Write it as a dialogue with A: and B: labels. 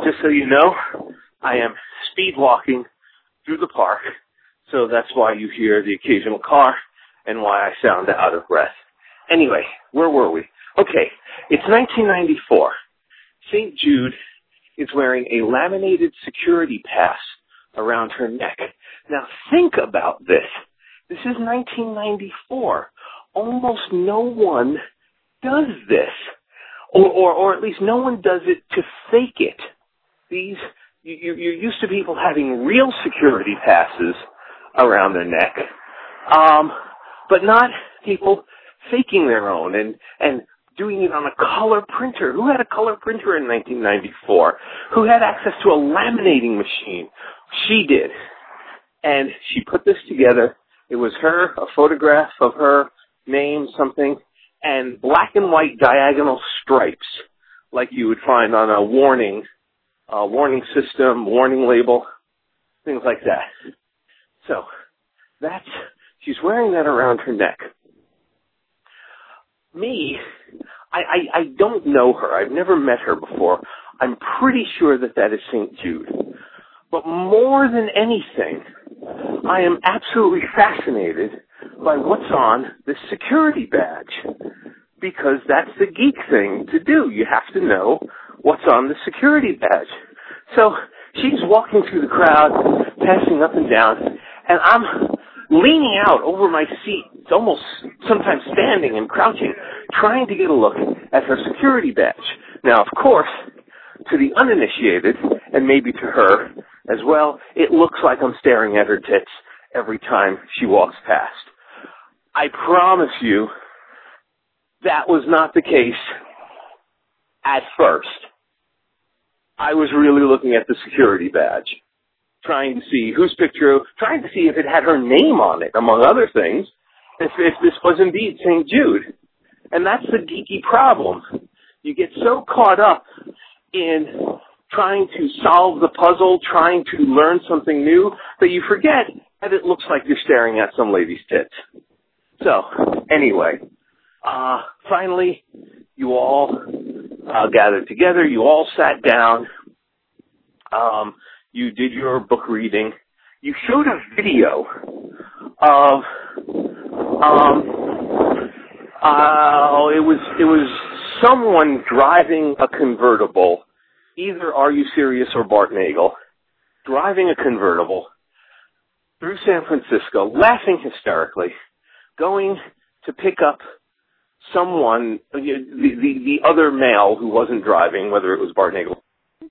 A: just so you know, I am speed walking through the park, so that's why you hear the occasional car and why I sound out of breath. Anyway, where were we? Okay, it's 1994. St. Jude is wearing a laminated security pass around her neck. Now think about this. This is 1994. Almost no one does this. Or at least no one does it to fake it. You're used to people having real security passes around their neck, but not people faking their own and doing it on a color printer. Who had a color printer in 1994? Who had access to a laminating machine? She did. And she put this together. It was her, a photograph of her, name, something, and black and white diagonal stripes like you would find on a warning system, warning label, things like that. So she's wearing that around her neck. Me, I don't know her. I've never met her before. I'm pretty sure that is St. Jude. But more than anything, I am absolutely fascinated by what's on this security badge. Because that's the geek thing to do. You have to know what's on the security badge. So she's walking through the crowd, passing up and down, and I'm leaning out over my seat, almost sometimes standing and crouching, trying to get a look at her security badge. Now, of course, to the uninitiated, and maybe to her as well, it looks like I'm staring at her tits every time she walks past. I promise you, that was not the case at first. I was really looking at the security badge, trying to see whose picture, trying to see if it had her name on it, among other things, if this was indeed St. Jude. And that's the geeky problem. You get so caught up in trying to solve the puzzle, trying to learn something new, that you forget that it looks like you're staring at some lady's tits. So, anyway, finally, you all gathered together, you all sat down, you did your book reading, you showed a video of, it was someone driving a convertible, either Are You Serious or Bart Nagel, driving a convertible through San Francisco, laughing hysterically, going to pick up someone, the other male who wasn't driving, whether it was Bart Nagel